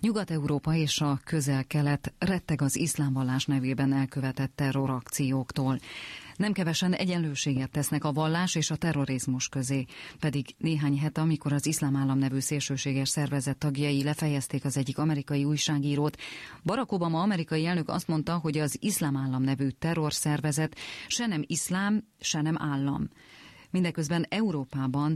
Nyugat-Európa és a Közel-Kelet retteg az iszlám vallás nevében elkövetett terrorakcióktól. Nem kevesen egyenlőséget tesznek a vallás és a terrorizmus közé, pedig néhány hete, amikor az Iszlám Állam nevű szélsőséges szervezet tagjai lefejezték az egyik amerikai újságírót, Barack Obama amerikai elnök azt mondta, hogy az Iszlám Állam nevű terrorszervezet se nem iszlám, se nem állam. Mindeközben Európában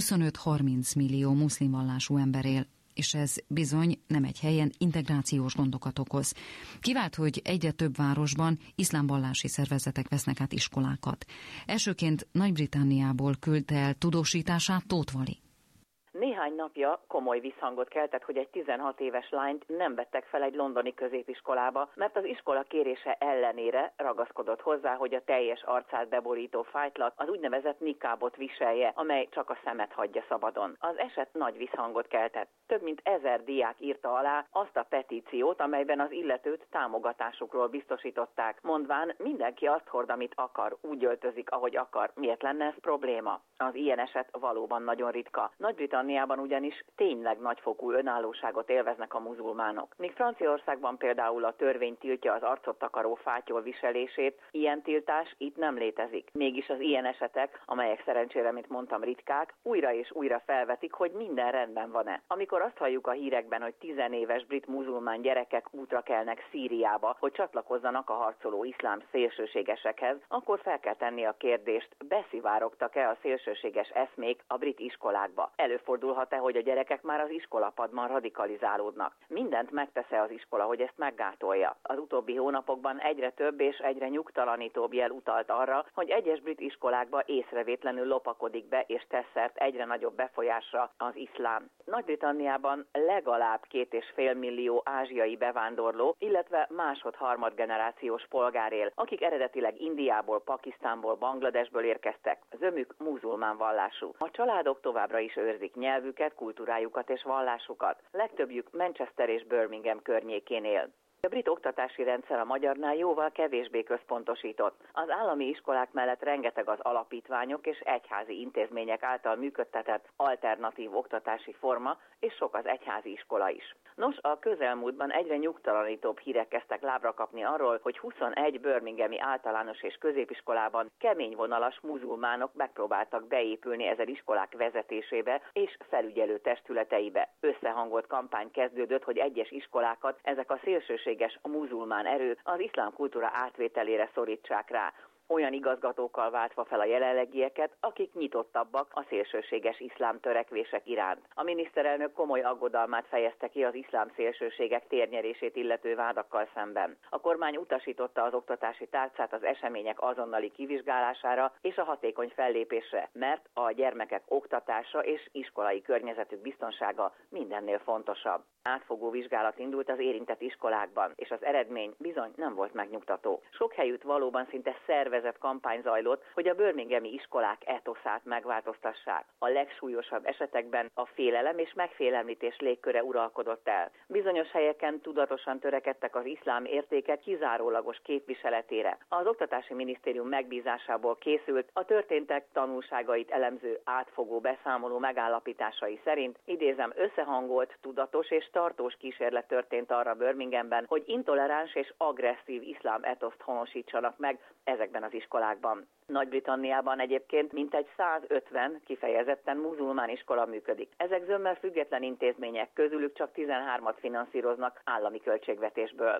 25-30 millió muszlim vallású ember él, és ez bizony nem egy helyen integrációs gondokat okoz. Kivált, hogy egyre több városban iszlámvallási szervezetek vesznek át iskolákat. Elsőként Nagy-Britanniából küldte el tudósítását Tóth Vali. Néhány napja komoly visszhangot keltett, hogy egy 16 éves lányt nem vettek fel egy londoni középiskolába, mert az iskola kérése ellenére ragaszkodott hozzá, hogy a teljes arcát beborító fájtlat, az úgynevezett nikábot viselje, amely csak a szemet hagyja szabadon. Az eset nagy visszhangot keltett. Több mint 1000 diák írta alá azt a petíciót, amelyben az illetőt támogatásukról biztosították, mondván mindenki azt hord, amit akar, úgy öltözik, ahogy akar. Miért lenne ez probléma? Az ilyen eset valóban nagyon ritka. Nagy-Britanniában ugyanis tényleg nagyfokú önállóságot élveznek a muzulmánok. Míg Franciaországban például a törvény tiltja az arcot takaró fátyol viselését, ilyen tiltás itt nem létezik. Mégis az ilyen esetek, amelyek szerencsére, mint mondtam, ritkák, újra és újra felvetik, hogy minden rendben van-e. Amikor azt halljuk a hírekben, hogy 10 éves brit muzulmán gyerekek útra kelnek Szíriába, hogy csatlakozzanak a harcoló iszlám szélsőségesekhez, akkor fel kell tenni a kérdést, beszivárogtak-e a szélsőséges eszmék a brit iskolákba? Előfordulhat-e, hogy a gyerekek már az iskolapadban radikalizálódnak? Mindent megtesz-e az iskola, hogy ezt meggátolja? Az utóbbi hónapokban egyre több és egyre nyugtalanítóbb jel utalt arra, hogy egyes brit iskolákba észrevétlenül lopakodik be és tesz szert egyre nagyobb befolyásra az iszlám. Nagy-Britanniában legalább 2,5 millió ázsiai bevándorló, illetve másod-harmad generációs polgár él, akik eredetileg Indiából, Pakisztánból, Bangladesből érkeztek. Zömük muzulmán vallású. A családok továbbra is őrzik nyelvüket, kultúrájukat és vallásukat. Legtöbbjük Manchester és Birmingham környékén él. A brit oktatási rendszer a magyarnál jóval kevésbé központosított. Az állami iskolák mellett rengeteg az alapítványok és egyházi intézmények által működtetett alternatív oktatási forma, és sok az egyházi iskola is. Nos, a közelmúltban egyre nyugtalanítóbb hírek kezdtek lábra kapni arról, hogy 21 birminghami általános és középiskolában keményvonalas muzulmánok megpróbáltak beépülni ezen iskolák vezetésébe és felügyelő testületeibe. Összehangolt kampány kezdődött, hogy egyes iskolákat ezek a szélsőséges muzulmán erők az iszlám kultúra átvételére szorítsák rá, olyan igazgatókkal váltva fel a jelenlegieket, akik nyitottabbak a szélsőséges iszlám törekvések iránt. A miniszterelnök komoly aggodalmát fejezte ki az iszlám szélsőségek térnyerését illető vádakkal szemben. A kormány utasította az oktatási tárcát az események azonnali kivizsgálására és a hatékony fellépésre, mert a gyermekek oktatása és iskolai környezetük biztonsága mindennél fontosabb. Átfogó vizsgálat indult az érintett iskolákban, és az eredmény bizony nem volt megnyugtató. Sok helyütt valóban szinte szervezett kampány zajlott, hogy a birminghami iskolák etoszát megváltoztassák. A legsúlyosabb esetekben a félelem és megfélemlítés légköre uralkodott el. Bizonyos helyeken tudatosan törekedtek az iszlám értékek kizárólagos képviseletére. Az Oktatási Minisztérium megbízásából készült a történtek tanulságait elemző átfogó beszámoló megállapításai szerint, idézem, összehangolt, tudatos és tartós kísérlet történt arra Birminghamben, hogy intoleráns és agresszív iszlám etoszt honosítsanak meg ezekben az iskolákban. Nagy-Britanniában egyébként mintegy 150 kifejezetten muzulmán iskola működik. Ezek zömmel független intézmények, közülük csak 13-at finanszíroznak állami költségvetésből.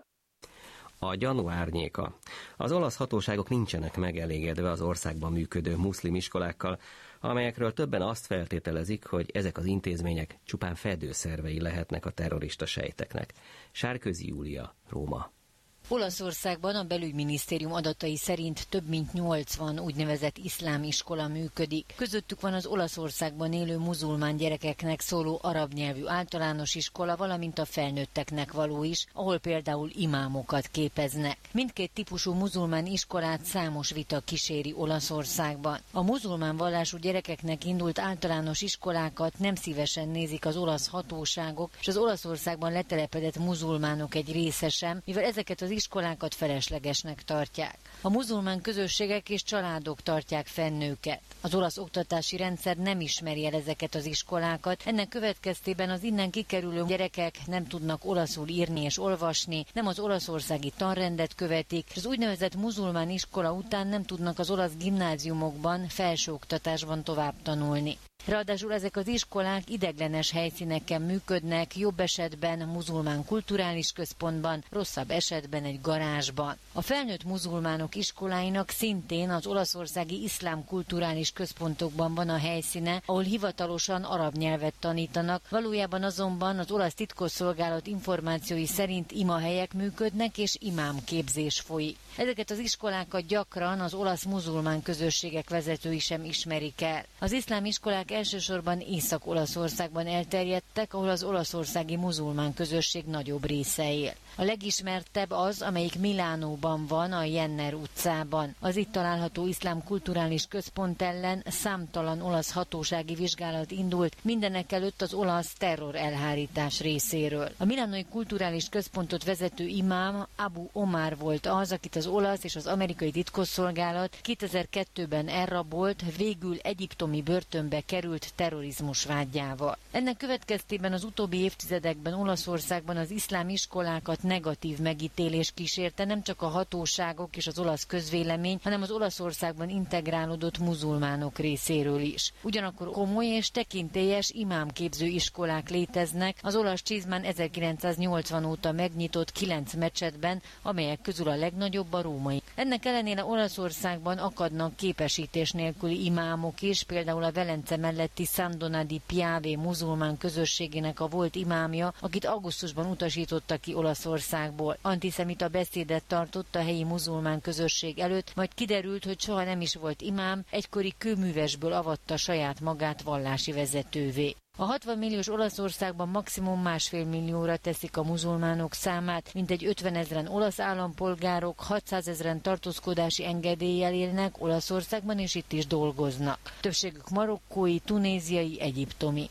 A gyanú árnyéka. Az olasz hatóságok nincsenek megelégedve az országban működő muszlim iskolákkal, amelyekről többen azt feltételezik, hogy ezek az intézmények csupán fedőszervei lehetnek a terrorista sejteknek. Sárközi Júlia, Róma. Olaszországban a belügyminisztérium adatai szerint több mint 80 úgynevezett iszlám iskola működik. Közöttük van az Olaszországban élő muzulmán gyerekeknek szóló arab nyelvű általános iskola, valamint a felnőtteknek való is, ahol például imámokat képeznek. Mindkét típusú muzulmán iskolát számos vita kíséri Olaszországban. A muzulmán vallású gyerekeknek indult általános iskolákat nem szívesen nézik az olasz hatóságok, és az Olaszországban letelepedett muzulmánok egy része sem, mivel ezeket az iskolákat feleslegesnek tartják. A muzulmán közösségek és családok tartják fenn őket. Az olasz oktatási rendszer nem ismeri el ezeket az iskolákat, ennek következtében az innen kikerülő gyerekek nem tudnak olaszul írni és olvasni, nem az olaszországi tanrendet követik, és az úgynevezett muzulmán iskola után nem tudnak az olasz gimnáziumokban, felsőoktatásban tovább tanulni. Ráadásul ezek az iskolák ideiglenes helyszíneken működnek, jobb esetben muzulmán kulturális központban, rosszabb esetben egy garázsban. A felnőtt muzulmánok iskoláinak szintén az olaszországi iszlám kulturális központokban van a helyszíne, ahol hivatalosan arab nyelvet tanítanak, valójában azonban az olasz titkosszolgálat információi szerint imahelyek működnek és imámképzés folyik. Ezeket az iskolákat gyakran az olasz muzulmán közösségek vezetői sem ismerik el. Az iszlám iskolák elsősorban Észak-Olaszországban elterjedtek, ahol az olaszországi muzulmán közösség nagyobb része él. A legismertebb az, amelyik Milánóban van, a Jenner utcában. Az itt található iszlám kulturális központ ellen számtalan olasz hatósági vizsgálat indult, mindenekelőtt az olasz terror elhárítás részéről. A milánói kulturális központot vezető imám Abu Omar volt az, akit az olasz és az amerikai titkosszolgálat 2002-ben elrabolt, végül egyiptomi börtönbe került terrorizmus vádjával. Ennek következtében az utóbbi évtizedekben Olaszországban az iszlám iskolákat negatív megítélés kísérte, nem csak a hatóságok és az olasz közvélemény, hanem az Olaszországban integrálódott muzulmánok részéről is. Ugyanakkor komoly és tekintélyes imámképző iskolák léteznek az olasz csizmán 1980 óta megnyitott 9 mecsetben, amelyek közül a legnagyobb a római. Ennek ellenére Olaszországban akadnak képesítés nélküli imámok is, például a Velence melletti San Donato di Piave muzulmán közösségének a volt imámja, akit augusztusban utasítottak ki Olaszországból. Antiszemita beszédet tartott a helyi muzulmán közösség előtt, majd kiderült, hogy soha nem is volt imám, egykori kőművesből avatta saját magát vallási vezetővé. A 60 milliós Olaszországban maximum 1,5 millióra teszik a muzulmánok számát, mintegy 50 000 olasz állampolgárok, 600 000 tartózkodási engedéllyel élnek Olaszországban, és itt is dolgoznak. Többségük marokkói, tunéziai, egyiptomi.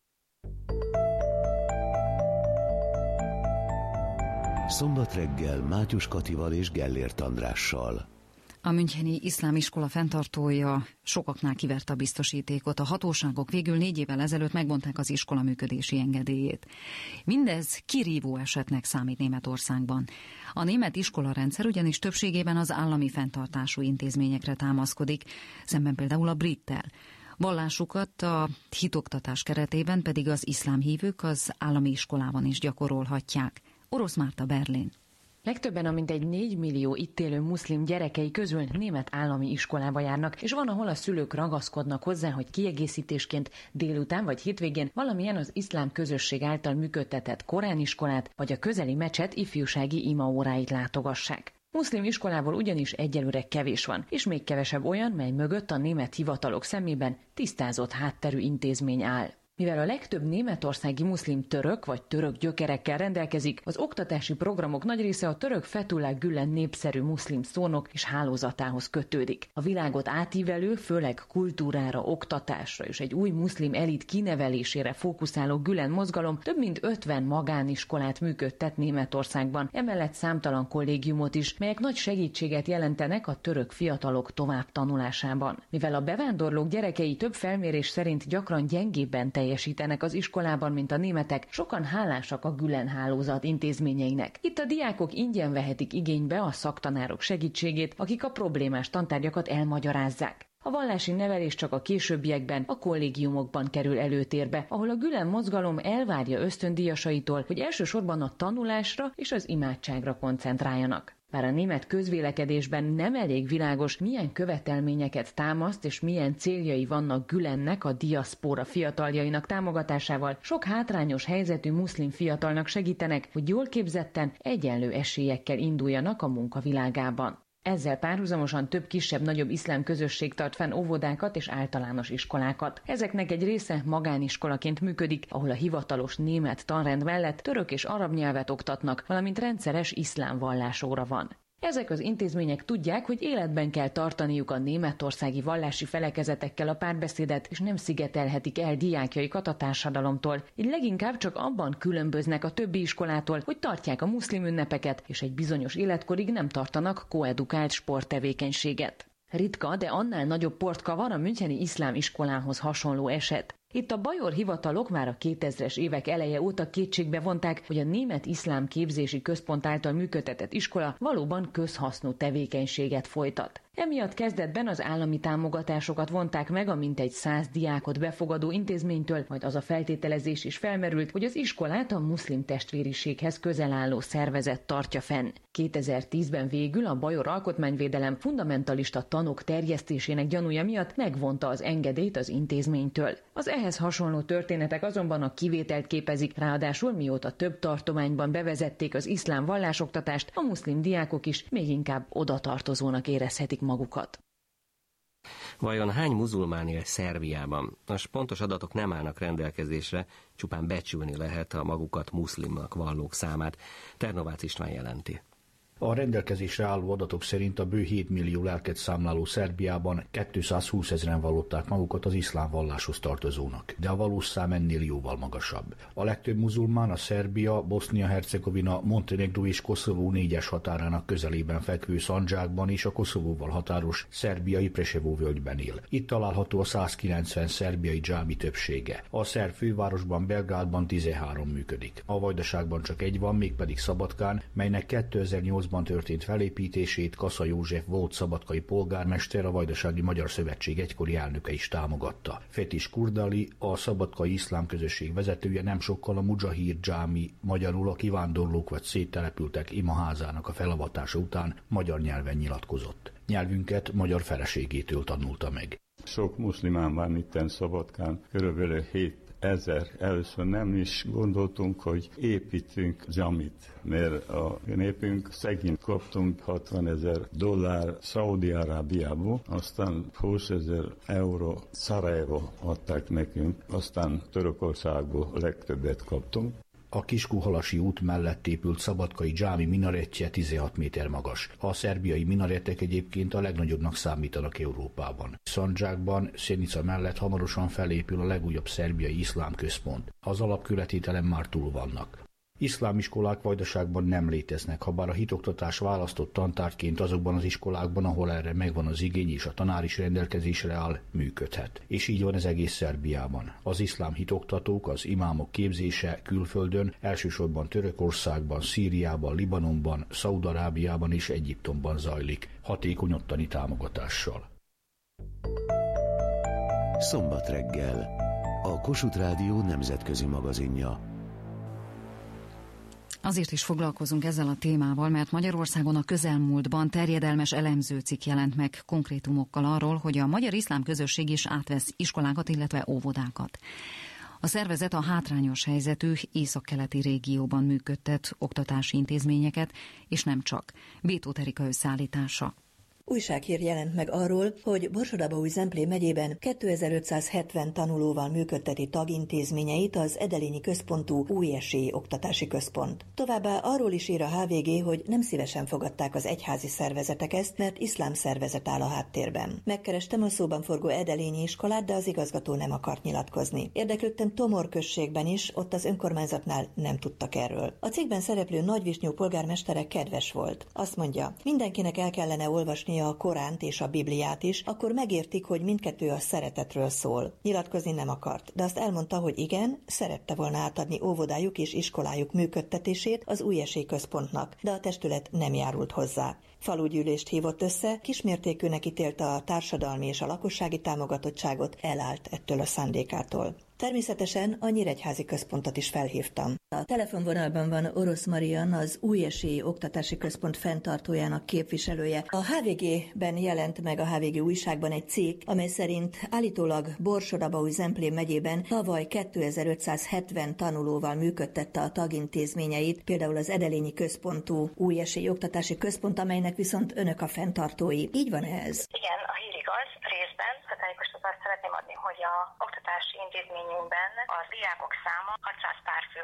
Szombat reggel Mátyus Katival és Gellért Andrással. A müncheni iszlám iskola fenntartója sokaknál kiverte a biztosítékot. A hatóságok végül 4 évvel ezelőtt megvonták az iskola működési engedélyét. Mindez kirívó esetnek számít Németországban. A német iskolarendszer ugyanis többségében az állami fenntartású intézményekre támaszkodik, szemben például a brittel. Vallásukat a hitoktatás keretében pedig az iszlám hívők az állami iskolában is gyakorolhatják. Orosz Márta, Berlin. Legtöbben a mintegy 4 millió itt élő muszlim gyerekei közül német állami iskolába járnak, és van, ahol a szülők ragaszkodnak hozzá, hogy kiegészítésként délután vagy hétvégén valamilyen az iszlám közösség által működtetett korániskolát vagy a közeli mecset ifjúsági imaóráit látogassák. Muszlim iskolából ugyanis egyelőre kevés van, és még kevesebb olyan, mely mögött a német hivatalok szemében tisztázott hátterű intézmény áll. Mivel a legtöbb németországi muszlim török vagy török gyökerekkel rendelkezik, az oktatási programok nagy része a török Fethullah Gülen népszerű muszlim szónok és hálózatához kötődik. A világot átívelő, főleg kultúrára, oktatásra és egy új muszlim elit kinevelésére fókuszáló Gülen mozgalom több mint 50 magániskolát működtet Németországban, emellett számtalan kollégiumot is, melyek nagy segítséget jelentenek a török fiatalok tovább tanulásában. Mivel a bevándorlók gyerekei több felmérés szerint gyakran gyengébben teljesítenek az iskolában, mint a németek, sokan hálásak a Gülen hálózat intézményeinek. Itt a diákok ingyen vehetik igénybe a szaktanárok segítségét, akik a problémás tantárgyakat elmagyarázzák. A vallási nevelés csak a későbbiekben, a kollégiumokban kerül előtérbe, ahol a Gülen mozgalom elvárja ösztöndíjasaitól, hogy elsősorban a tanulásra és az imádságra koncentráljanak. Bár a német közvélekedésben nem elég világos, milyen követelményeket támaszt és milyen céljai vannak Gülennek a diaszpóra fiataljainak támogatásával, sok hátrányos helyzetű muszlim fiatalnak segítenek, hogy jól képzetten, egyenlő esélyekkel induljanak a munkavilágában. Ezzel párhuzamosan több kisebb-nagyobb iszlám közösség tart fenn óvodákat és általános iskolákat. Ezeknek egy része magániskolaként működik, ahol a hivatalos német tanrend mellett török és arab nyelvet oktatnak, valamint rendszeres iszlám vallásóra van. Ezek az intézmények tudják, hogy életben kell tartaniuk a németországi vallási felekezetekkel a párbeszédet, és nem szigetelhetik el diákjaikat a társadalomtól. Így leginkább csak abban különböznek a többi iskolától, hogy tartják a muszlim ünnepeket, és egy bizonyos életkorig nem tartanak koedukált sporttevékenységet. Ritka, de annál nagyobb portka van a müncheni iszlám iskolához hasonló eset. Itt a bajor hivatalok már a 2000-es évek eleje óta kétségbe vonták, hogy a Német Iszlám Képzési Központ által működtetett iskola valóban közhasznú tevékenységet folytat. Emiatt kezdetben az állami támogatásokat vonták meg a mintegy 100 diákot befogadó intézménytől, majd az a feltételezés is felmerült, hogy az iskolát a muszlim testvériséghez közel álló szervezet tartja fenn. 2010-ben végül a bajor alkotmányvédelem fundamentalista tanok terjesztésének gyanúja miatt megvonta az engedélyt az intézménytől. Az ehhez hasonló történetek azonban a kivételt képezik, ráadásul mióta több tartományban bevezették az iszlám vallásoktatást, a muszlim diákok is még inkább odatartozónak érezhetik magukat. Vajon hány muzulmán él Szerbiában? A pontos adatok nem állnak rendelkezésre, csupán becsülni lehet a magukat muszlimnak vallók számát. Ternovácz István jelenti. A rendelkezésre álló adatok szerint a bő 7 millió lelket számláló Szerbiában 220 000-en vallották magukat az iszlám valláshoz tartozónak, de a valós szám ennél jóval magasabb. A legtöbb muzulmán a Szerbia, Bosznia-Hercegovina, Montenegró és Koszovó 4-es határának közelében fekvő Szandzsákban és a Koszovóval határos szerbiai Preševo völgyben él. Itt található a 190 szerbiai dzsámi többsége. A szerb fővárosban, Belgrádban 13 működik. A Vajdaságban csak egy van, mégpedig Szabadkán, melynek 2008-ban történt felépítését Kassa József volt szabadkai polgármester, a Vajdasági Magyar Szövetség egykori elnöke is támogatta. Fetis Kurdali, a szabadkai iszlám közösség vezetője nem sokkal a Mujahir dzsámi, magyarul a kivándorlók vagy széttelepültek imaházának a felavatása után magyar nyelven nyilatkozott. Nyelvünket magyar feleségétől tanulta meg. Sok muszlimán van itten Szabadkán, körülbelül 7 000. Először nem is gondoltunk, hogy építünk dzsamit, mert a népünk szegény, kaptunk $60,000 Szaudi-Arábiából, aztán 20,000 euró Szarajevó adták nekünk, aztán Törökországból legtöbbet kaptunk. A Kiskunhalasi út mellett épült szabadkai dzsámi minarettje 16 méter magas. A szerbiai minarettek egyébként a legnagyobbnak számítanak Európában. Szandzsákban, Szenica mellett hamarosan felépül a legújabb szerbiai iszlám központ. Az alapkületételen már túl vannak. Iszlámiskolák Vajdaságban nem léteznek, habár a hitoktatás választott tantárgyként azokban az iskolákban, ahol erre megvan az igény és a tanár is rendelkezésre áll, működhet. És így van ez egész Szerbiában. Az iszlám hitoktatók, az imámok képzése külföldön, elsősorban Törökországban, Szíriában, Libanonban, Szaúd-Arábiában és Egyiptomban zajlik, hatékony ottani támogatással. Szombat reggel. A Kossuth Rádió nemzetközi magazinja. Azért is foglalkozunk ezzel a témával, mert Magyarországon a közelmúltban terjedelmes elemzőcikk jelent meg konkrétumokkal arról, hogy a magyar iszlám közösség is átvesz iskolákat, illetve óvodákat. A szervezet a hátrányos helyzetű északkeleti régióban működtet oktatási intézményeket, és nem csak. Bétóth Erika összeállítása. Újsághír jelent meg arról, hogy Borsod-Abaúj-Zemplén megyében 2570 tanulóval működteti tagintézményeit az Edelényi központú Új Esély Oktatási Központ. Továbbá arról is ír a HVG, hogy nem szívesen fogadták az egyházi szervezetek ezt, mert iszlám szervezet áll a háttérben. Megkerestem a szóban forgó Edelényi iskolát, de az igazgató nem akart nyilatkozni. Érdeklődtem Tomor községben is, ott az önkormányzatnál nem tudtak erről. A cikkben szereplő Nagyvisnyó polgármestere kedves volt. Azt mondja, mindenkinek el kellene olvasni a Koránt és a Bibliát is, akkor megértik, hogy mindkettő a szeretetről szól. Nyilatkozni nem akart, de azt elmondta, hogy igen, szerette volna átadni óvodájuk és iskolájuk működtetését az Új Esély Központnak, de a testület nem járult hozzá. Falugyűlést hívott össze, kismértékűnek ítélte a társadalmi és a lakossági támogatottságot, elállt ettől a szándékától. Természetesen a Nyíregyházi Központot is felhívtam. A telefonvonalban van Orosz Marian, az Új Esély Oktatási Központ fenntartójának képviselője. A HVG-ben jelent meg a HVG újságban egy cikk, amely szerint állítólag Borsod-Abaúj-Zemplén megyében tavaly 2570 tanulóval működtette a tagintézményeit, például az Edelényi központú Új Esély Oktatási Központ, amelynek viszont önök a fenntartói. Így van ez? Igen, a hír igaz, részben. Tájékoztatást szeretném adni, hogy a oktatási intézményünkben a diákok száma 600 párfő,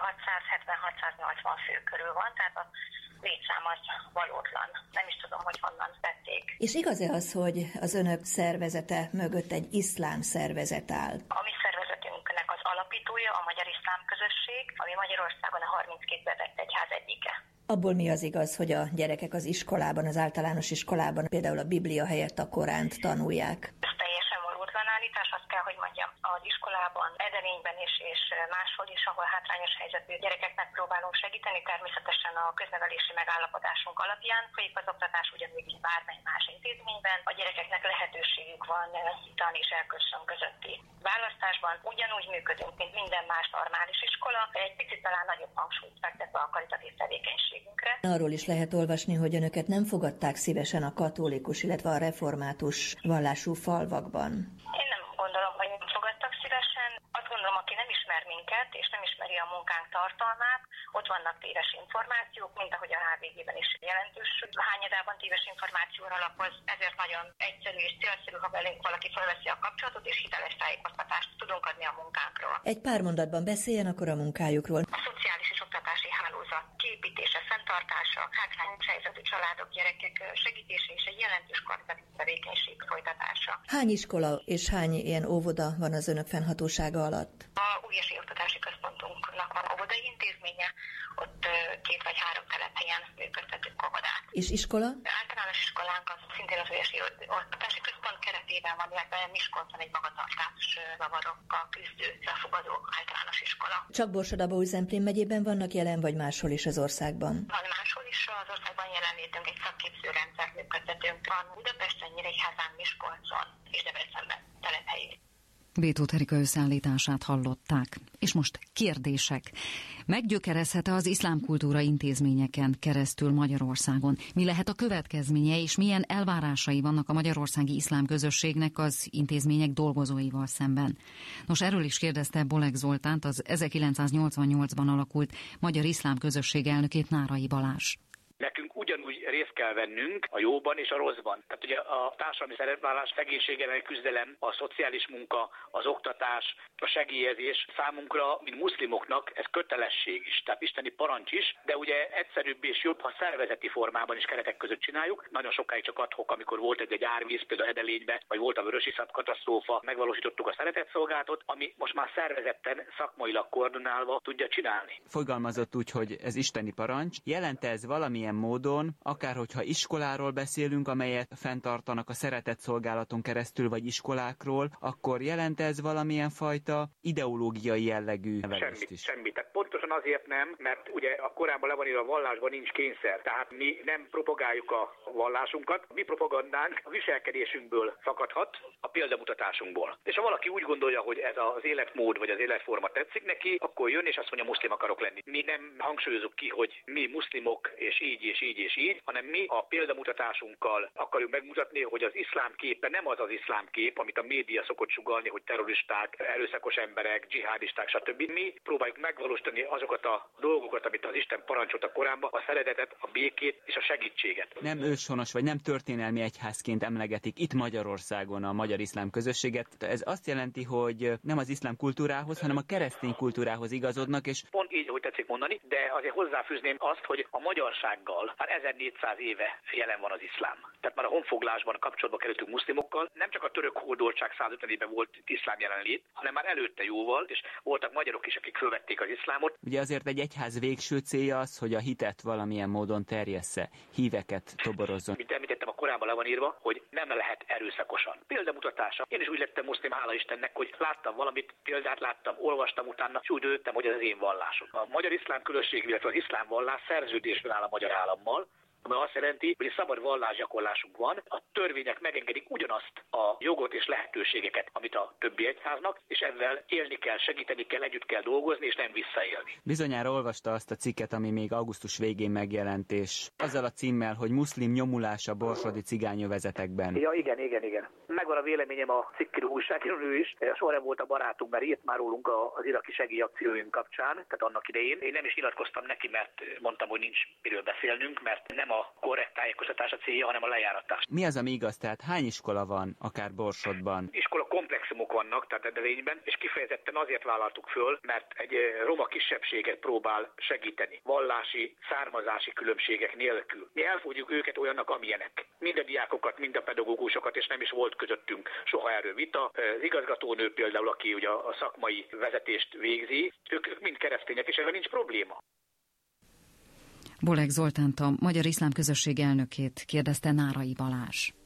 670-680 fő körül van, tehát a létszám az valótlan. Nem is tudom, hogy honnan vették. És igaz-e az, hogy az önök szervezete mögött egy iszlám szervezet áll? A mi szervezetünknek az alapítója a Magyar Iszlám Közösség, ami Magyarországon a 32 bevett egyház egyike. Abból mi az igaz, hogy a gyerekek az iskolában, az általános iskolában például a Biblia helyett a Koránt tanulják? Ez teljesen valótlan állítás, azt kell, hogy mondjam. Az iskolában, Edelényben és máshol is, ahol hátrányos helyzetű gyerekeknek próbálunk segíteni, természetesen a köznevelési megállapodásunk alapján folyik az oktatás ugyanúgy, mint bármely más intézményben. A gyerekeknek lehetőségük van tan és elköszön közötti választásban. Ugyanúgy működünk, mint minden más normális iskola, egy picit talán nagyobb hangsúlyt fektetve a karitatív tevékenységünkre. Arról is lehet olvasni, hogy önöket nem fogadták szívesen a katolikus, illetve a református vallású falvakban. Én nem gondolom, hogy nem fogadtak szívesen. Azt gondolom, aki nem ismer minket, és nem ismeri a munkánk tartalmát, ott vannak téves információk, mint ahogy a HVG-ben is jelentős hányadában téves információra alapoz, ezért nagyon egyszerű és célszerű, ha velünk valaki felveszi a kapcsolatot, és hiteles tájékoztatást tudunk adni a munkánkról. Egy pár mondatban beszéljen akkor a munkájukról. A szociális és oktatási hálózat kiépítése, fenntartása, hátrányos helyzetű családok, gyerekek segítése és egy jelentős karitatív tevékenység folytatása. Hány iskola és hány ilyen óvoda van az önök fennhatósága alatt? A Újesi Oktatási Központunknak van óvodai intézménye, ott 2 vagy 3 telephelyen működtetünk óvodát. És iskola? Általános iskolánk az szintén az Újesi Oktatási Központ keretében van, illetve Miskolcon egy magatartás zavarokkal küzdő befogadó általános iskola. Csak Borsod-Abaúj-Zemplén megyében vannak jelen, vagy máshol is az országban? Van máshol is az országban jelenlétünk, egy szakképzőrendszert működtetünk. Van Budapesten, Nyíregyházán, Miskolcon és Debrecenben telephelyén. Bétóth Erika összeállítását hallották. És most kérdések. Meggyökerezhet-e az iszlámkultúra intézményeken keresztül Magyarországon? Mi lehet a következménye, és milyen elvárásai vannak a magyarországi iszlám közösségnek az intézmények dolgozóival szemben? Nos, erről is kérdezte Boleg Zoltánt, az 1988-ban alakult Magyar Iszlám Közösség elnökét, Nárai Balázs. Nekünk ugyanúgy részt kell vennünk a jóban és a rosszban. Tehát ugye a társadalmi szerepvállalás, szegénység elleni küzdelem, a szociális munka, az oktatás, a segélyezés számunkra, mint muszlimoknak ez kötelesség is, tehát isteni parancs is, de ugye egyszerűbb és jobb, ha szervezeti formában is keretek között csináljuk. Nagyon sokáig csak ad-hoc, amikor volt egy árvíz, például Edelénybe, vagy volt a Vörösiszap katasztrófa, megvalósítottuk a szeretetszolgálatot, ami most már szervezetten, szakmailag koordinálva tudja csinálni. Fogalmazott úgy, hogy ez isteni parancs. Jelent ez valamilyen módon, akár hogyha iskoláról beszélünk, amelyet fenntartanak a szeretetszolgálaton keresztül, vagy iskolákról, akkor jelent ez valamilyen fajta ideológiai jellegű nevelést is? Semmi. Tehát pontosan azért nem, mert ugye a korábban le van írva, a vallásban nincs kényszer. Tehát mi nem propagáljuk a vallásunkat. Mi propagandánk a viselkedésünkből fakadhat, a példamutatásunkból. És ha valaki úgy gondolja, hogy ez az életmód vagy az életforma tetszik neki, akkor jön és azt mondja, muszlim akarok lenni. Mi nem hangsúlyozunk ki, hogy mi muszlimok és így és így és így, hanem mi a példamutatásunkkal akarjuk megmutatni, hogy az iszlám képe nem az az iszlám kép, amit a média szokott sugallni, hogy terroristák, erőszakos emberek, dzsihádisták, stb. Mi próbáljuk megvalósítani azokat a dolgokat, amit az Isten parancsolt a Koránban, a szeretetet, a békét és a segítséget. Nem őshonos vagy nem történelmi egyházként emlegetik itt Magyarországon a magyar iszlám közösséget. Ez azt jelenti, hogy nem az iszlám kultúrához, hanem a keresztény kultúrához igazodnak, és pont így, hogy tetszik mondani, de azért hozzáfűzném azt, hogy a magyarsággal már 1400 éve jelen van az iszlám. Tehát már a honfoglásban kapcsolatba kerültünk muszlimokkal, nem csak a török hódoltság 150 éve volt iszlám jelenlét, hanem már előtte jóval, és voltak magyarok is, akik fölvették az iszlámot. Ugye azért egy egyház végső célja az, hogy a hitet valamilyen módon terjessze, híveket toborozzon. Mint említettem, a Koránban le van írva, hogy nem lehet erőszakosan. Példamutatása. Én is úgy lettem muszlim, hála Istennek, hogy láttam valamit, példát láttam, olvastam utána, és úgy döntöttem, hogy ez az én vallásom. A Magyar Iszlám Közösség, illetve az iszlám vallás szerződésben áll a magyar állammal, ami azt jelenti, hogy szabad vallásgyakorlásunk van, a törvények megengedik ugyanazt a jogot és lehetőségeket, amit a többi egyháznak, és ezzel élni kell, segíteni kell, együtt kell dolgozni, és nem visszaélni. Bizonyára olvasta azt a cikket, ami még augusztus végén megjelent, és azzal a címmel, hogy muszlim nyomulás a borsodi cigányövezetekben. Ja, igen. Megvan a véleményem a cikkíró újságírónő is. Soha volt a barátunk, mert írt már rólunk az iraki segélyakcióink kapcsán, tehát annak idején. Én nem is nyilatkoztam neki, mert mondtam, hogy nincs miről beszélnünk, mert nem nem a korrekt tájékoztatás a célja, hanem a lejáratás. Mi az, ami igaz? Tehát hány iskola van, akár Borsodban? Iskola komplexumok vannak, tehát Edelényben, és kifejezetten azért vállaltuk föl, mert egy roma kisebbséget próbál segíteni, vallási, származási különbségek nélkül. Mi elfogadjuk őket olyannak, amilyenek. Mind a diákokat, mind a pedagógusokat, és nem is volt közöttünk soha erről vita. Az igazgatónő például, aki ugye a szakmai vezetést végzi, ők mind keresztények, és ebben nincs probléma. Bolek Zoltánt, a Magyar Iszlám Közösség elnökét kérdezte Nárai Balázs.